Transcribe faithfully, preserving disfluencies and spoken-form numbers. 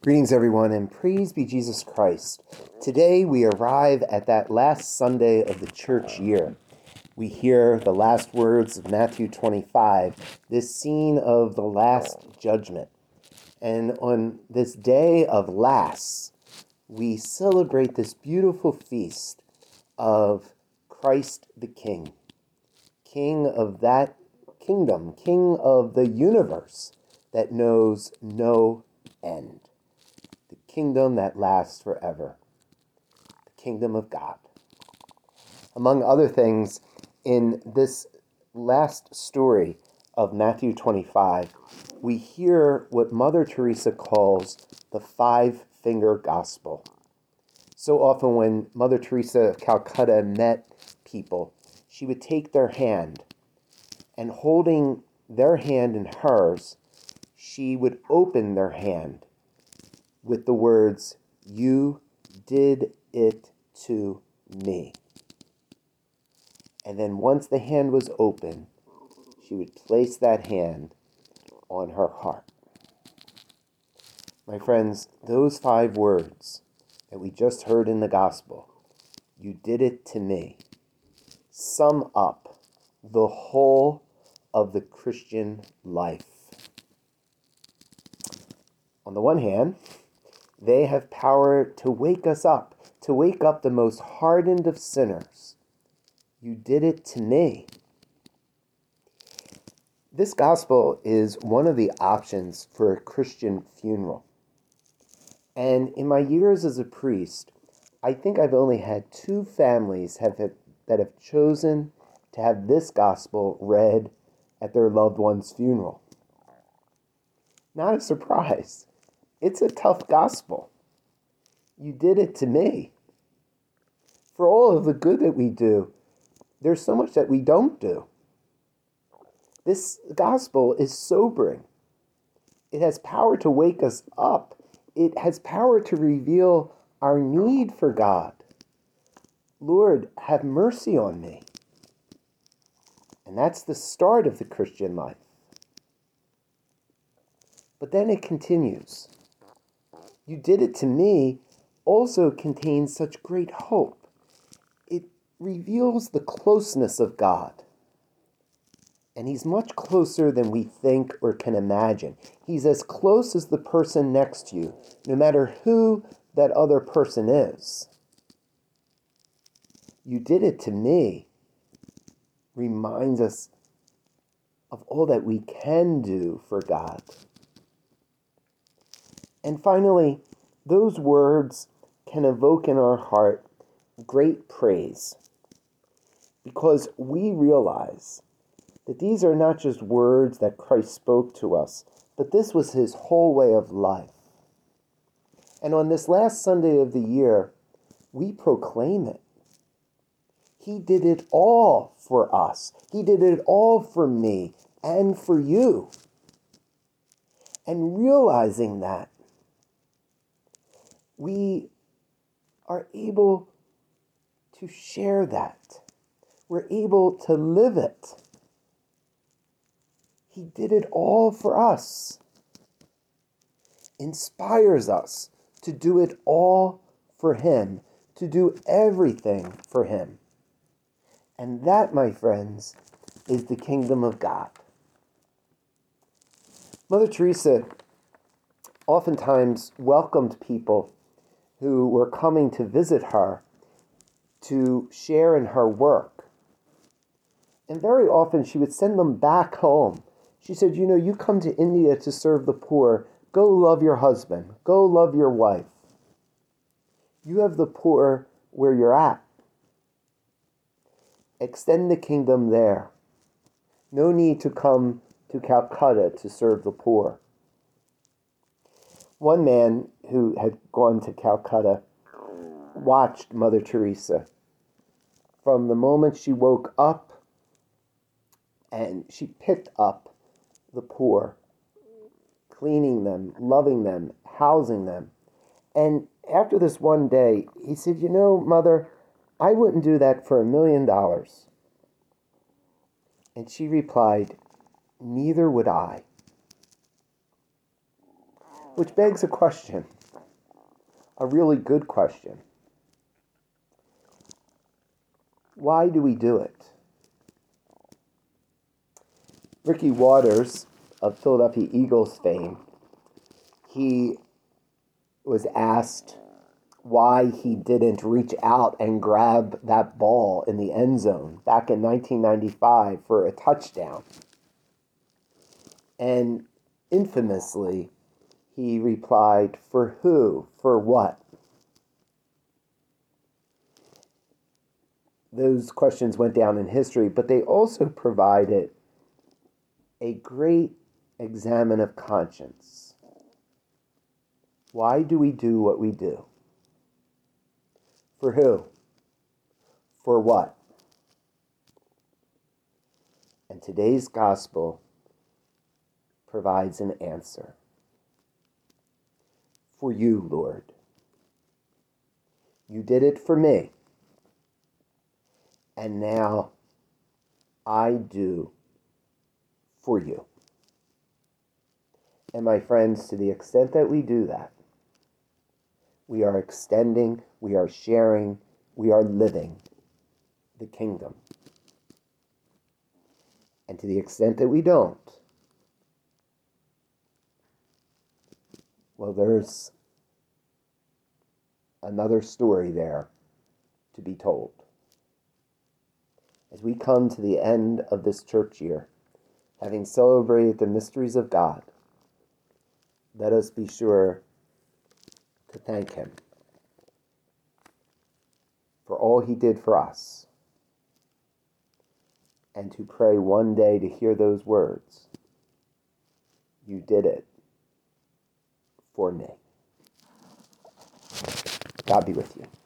Greetings, everyone, and praise be Jesus Christ. Today we arrive at that last Sunday of the church year. We hear the last words of Matthew twenty-five, this scene of the last judgment. And on this day of Lass, we celebrate this beautiful feast of Christ the King, King of that kingdom, King of the universe that knows no end. The kingdom that lasts forever, the kingdom of God. Among other things, in this last story of Matthew twenty-five, we hear what Mother Teresa calls the five-finger gospel. So often when Mother Teresa of Calcutta met people, she would take their hand, and holding their hand in hers, she would open their hand with the words, "You did it to me." And then once the hand was open, she would place that hand on her heart. My friends, those five words that we just heard in the gospel, "You did it to me," sum up the whole of the Christian life. On the one hand, they have power to wake us up, to wake up the most hardened of sinners. You did it to me. This gospel is one of the options for a Christian funeral. And in my years as a priest, I think I've only had two families have had, that have chosen to have this gospel read at their loved one's funeral. Not a surprise. It's a tough gospel. You did it to me. For all of the good that we do, there's so much that we don't do. This gospel is sobering. It has power to wake us up. It has power to reveal our need for God. Lord, have mercy on me. And that's the start of the Christian life. But then it continues. You did it to me also contains such great hope. It reveals the closeness of God. And he's much closer than we think or can imagine. He's as close as the person next to you, no matter who that other person is. You did it to me reminds us of all that we can do for God. And finally, those words can evoke in our heart great praise, because we realize that these are not just words that Christ spoke to us, but this was his whole way of life. And on this last Sunday of the year, we proclaim it. He did it all for us. He did it all for me and for you. And realizing that, we are able to share that. We're able to live it. He did it all for us. Inspires us to do it all for him, to do everything for him. And that, my friends, is the kingdom of God. Mother Teresa oftentimes welcomed people who were coming to visit her to share in her work. And very often she would send them back home. She said, you know, you come to India to serve the poor. Go love your husband. Go love your wife. You have the poor where you're at. Extend the kingdom there. No need to come to Calcutta to serve the poor. One man who had gone to Calcutta watched Mother Teresa from the moment she woke up and she picked up the poor, cleaning them, loving them, housing them. And after this one day, he said, you know, Mother, I wouldn't do that for a million dollars. And she replied, neither would I. Which begs a question, a really good question. Why do we do it? Ricky Watters of Philadelphia Eagles fame, he was asked why he didn't reach out and grab that ball in the end zone back in nineteen ninety-five for a touchdown. And infamously, he replied, "For who? For what?" Those questions went down in history, but they also provided a great examen of conscience. Why do we do what we do? For who? For what? And today's gospel provides an answer. For you, Lord. You did it for me. And now I do for you. And my friends, to the extent that we do that, we are extending, we are sharing, we are living the kingdom. And to the extent that we don't, well, there's another story there to be told. As we come to the end of this church year, having celebrated the mysteries of God, let us be sure to thank Him for all He did for us, and to pray one day to hear those words, "You did it for me." God be with you.